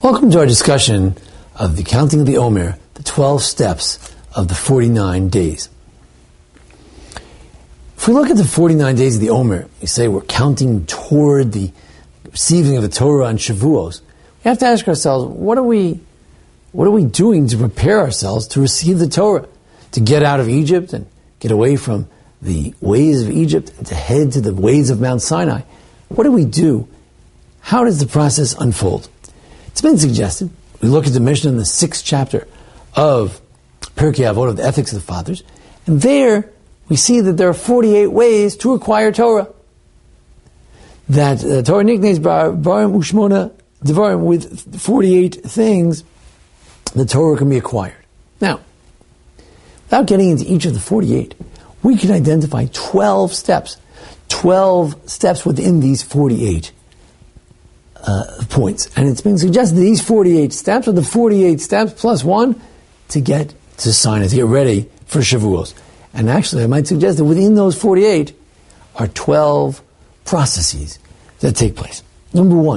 Welcome to our discussion of the counting of the Omer, the 12 steps of the 49 days. If we look at the 49 days of the Omer, we say we're counting toward the receiving of the Torah on Shavuos. We have to ask ourselves, what are we doing to prepare ourselves to receive the Torah, to get out of Egypt and get away from the ways of Egypt and to head to the ways of Mount Sinai? What do we do? How does the process unfold? It's been suggested, we look at the Mishnah in the 6th chapter of Pirkei Avot, of the Ethics of the Fathers, and there we see that there are 48 ways to acquire Torah. That Torah nicknames Barim Ushmona Devarim, with 48 things the Torah can be acquired. Now, without getting into each of the 48, we can identify 12 steps. 12 steps within these 48 points. And it's been suggested that these 48 steps are the 48 steps plus one to get to Sinai, to get ready for Shavuos. And actually, I might suggest that within those 48 are 12 processes that take place. Number one,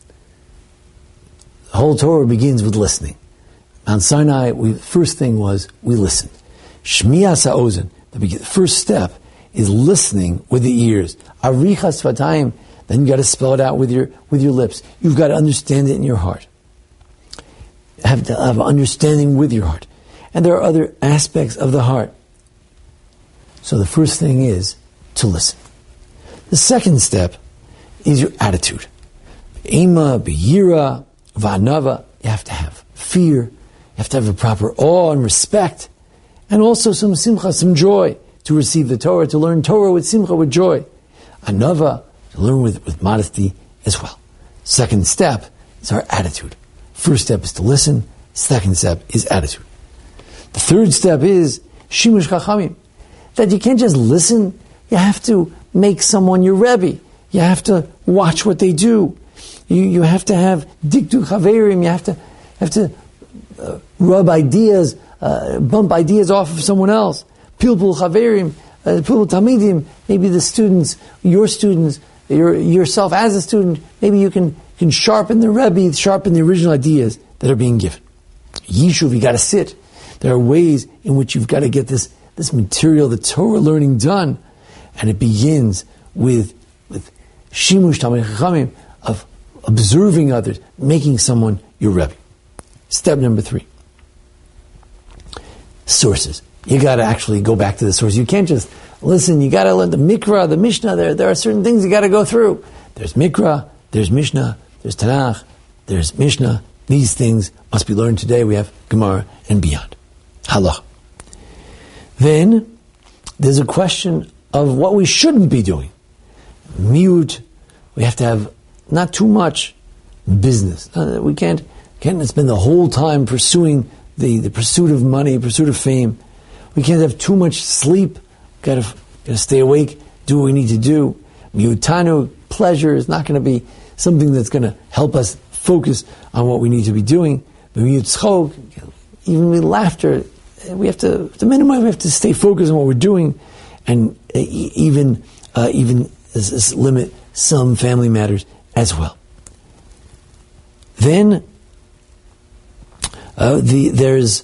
the whole Torah begins with listening. Mount Sinai, the first thing was we listened. Shmias ha'ozen, the first step is listening with the ears. Arichas sfatayim, then you got to spell it out with your lips. You've got to understand it in your heart. Have to have understanding with your heart. And there are other aspects of the heart. So the first thing is to listen. The second step is your attitude. Ema, biyira, va'anava. You have to have fear. You have to have a proper awe and respect. And also some simcha, some joy to receive the Torah, to learn Torah with simcha, with joy. Anava, to learn with modesty as well. Second step is our attitude. First step is to listen. Second step is attitude. The third step is shimush chachamim. That you can't just listen. You have to make someone your Rebbe. You have to watch what they do. You have to have diktu chaverim. You have to rub ideas, bump ideas off of someone else. Pilpul chaverim, pilpul tamidim. Maybe the students, yourself as a student, maybe you can sharpen the Rebbe, sharpen the original ideas that are being given. Yishuv, you got to sit. There are ways in which you've got to get this material, the Torah learning done, and it begins with shimush tamid chachamim, of observing others, making someone your Rebbe. Step number 3. Sources. You got to actually go back to the source. You can't just listen. You got to learn the Mikra, the Mishnah. There are certain things you got to go through. There's Mikra, there's Mishnah, there's Tanakh, there's Mishnah. These things must be learned today. We have Gemara and beyond. Halach. Then there's a question of what we shouldn't be doing. Miut. We have to have not too much business. We can't spend the whole time pursuing the pursuit of money, pursuit of fame. We can't have too much sleep. Got to stay awake, do what we need to do. Miutanu, pleasure is not going to be something that's going to help us focus on what we need to be doing. Miut even with laughter, we have to minimize. We have to stay focused on what we're doing, and even limit some family matters as well. Then there's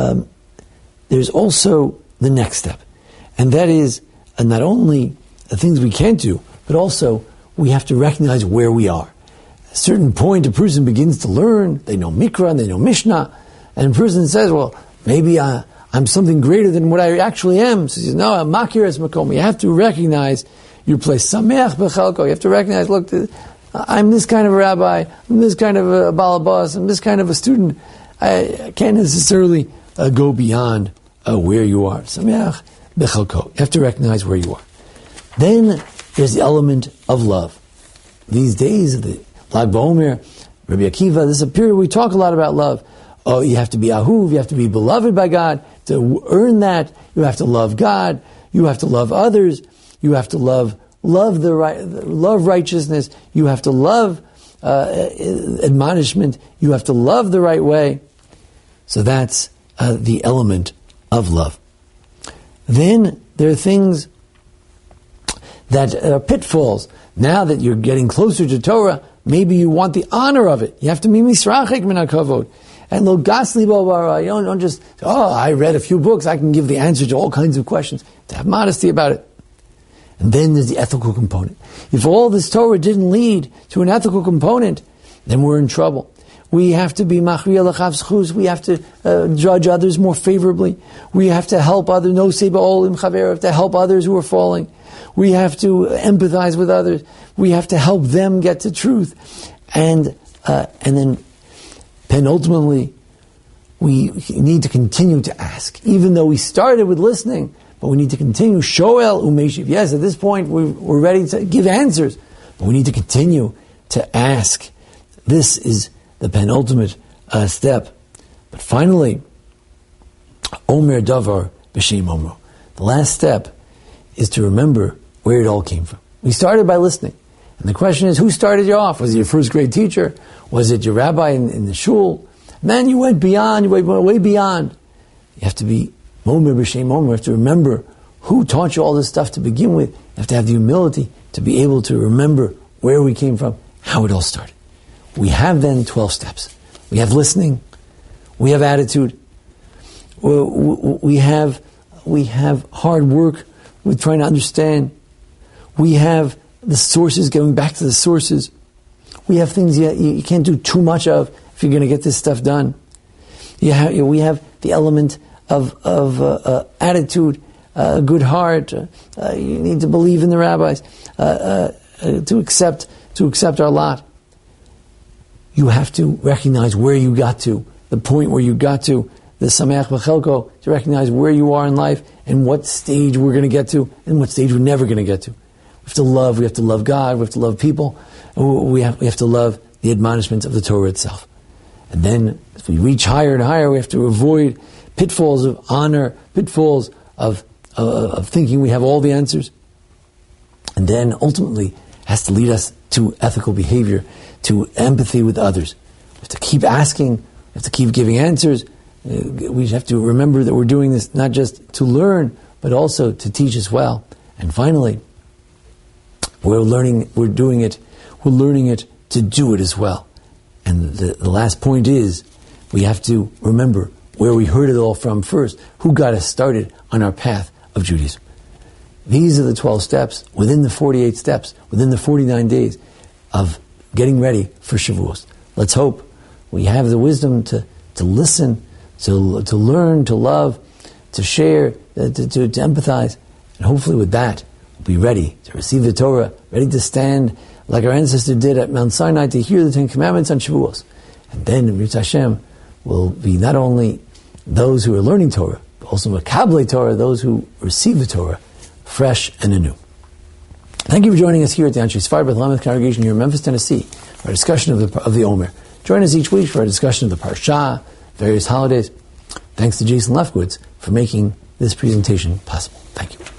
also the next step, and that is not only the things we can't do, but also we have to recognize where we are. At a certain point, a person begins to learn. They know Mikra and they know Mishnah, and a person says, "Well, maybe I'm something greater than what I actually am." So he says, "No, I'm makir es makom." You have to recognize your place. Sameach bechalko. You have to recognize, look, I'm this kind of a rabbi, I'm this kind of a balabas, I'm this kind of a student. I can't necessarily go beyond where you are. Sameach bechalko. You have to recognize where you are. Then there's the element of love. These days, the Lag BaOmer, Rabbi Akiva, this is a period where we talk a lot about love. Oh, you have to be ahuv, you have to be beloved by God. To earn that, you have to love God, you have to love others, you have to love righteousness, you have to love admonishment, you have to love the right way. So that's the element of love. Then there are things that are pitfalls. Now that you're getting closer to Torah, maybe you want the honor of it. You have to be misrachik min hakavod. And lo gasli bo bara. You don't just, I read a few books, I can give the answer to all kinds of questions. To have modesty about it. And then there's the ethical component. If all this Torah didn't lead to an ethical component, then we're in trouble. We have to be machriya l'chav zchus. We have to judge others more favorably. We have to help others. No seba olim chaver. We have to help others who are falling. We have to empathize with others. We have to help them get to truth. And then penultimately, we need to continue to ask. Even though we started with listening, but we need to continue. Shoel umeshiv. Yes, at this point we're ready to give answers, but we need to continue to ask. This is the penultimate step. But finally, Omer Davar B'Shem Omro. The last step is to remember where it all came from. We started by listening. And the question is, who started you off? Was it your first grade teacher? Was it your rabbi in the shul? And then you went beyond, you went way beyond. You have to be Omer B'Shem Omro. You have to remember who taught you all this stuff to begin with. You have to have the humility to be able to remember where we came from, how it all started. We have then 12 steps. We have listening. We have attitude. We have hard work with trying to understand. We have the sources, going back to the sources. We have things you can't do too much of if you're going to get this stuff done. We have the element of attitude, a good heart. You need to believe in the rabbis to accept our lot. You have to recognize where you got to, the point where you got to, the Sameach B'Chelko, to recognize where you are in life and what stage we're going to get to and what stage we're never going to get to. We have to love God, we have to love people, we have to love the admonishments of the Torah itself. And then, as we reach higher and higher, we have to avoid pitfalls of honor, pitfalls of thinking we have all the answers. And then, ultimately, has to lead us to ethical behavior, to empathy with others. We have to keep asking, we have to keep giving answers. We have to remember that we're doing this not just to learn, but also to teach as well. And finally, we're learning it to do it as well. And the last point is, we have to remember where we heard it all from first, who got us started on our path of Judaism. These are the 12 steps, within the 48 steps, within the 49 days of getting ready for Shavuos. Let's hope we have the wisdom to listen, to learn, to love, to share, to empathize. And hopefully with that, we'll be ready to receive the Torah, ready to stand like our ancestor did at Mount Sinai to hear the Ten Commandments on Shavuos. And then, B'Rut Hashem, will be not only those who are learning Torah, but also Makablei Torah, those who receive the Torah fresh and anew. Thank you for joining us here at the Anshe Sfar Beth Lameth congregation here in Memphis, Tennessee, for our discussion of the Omer. Join us each week for our discussion of the Parsha, various holidays. Thanks to Jason Lefkowitz for making this presentation possible. Thank you.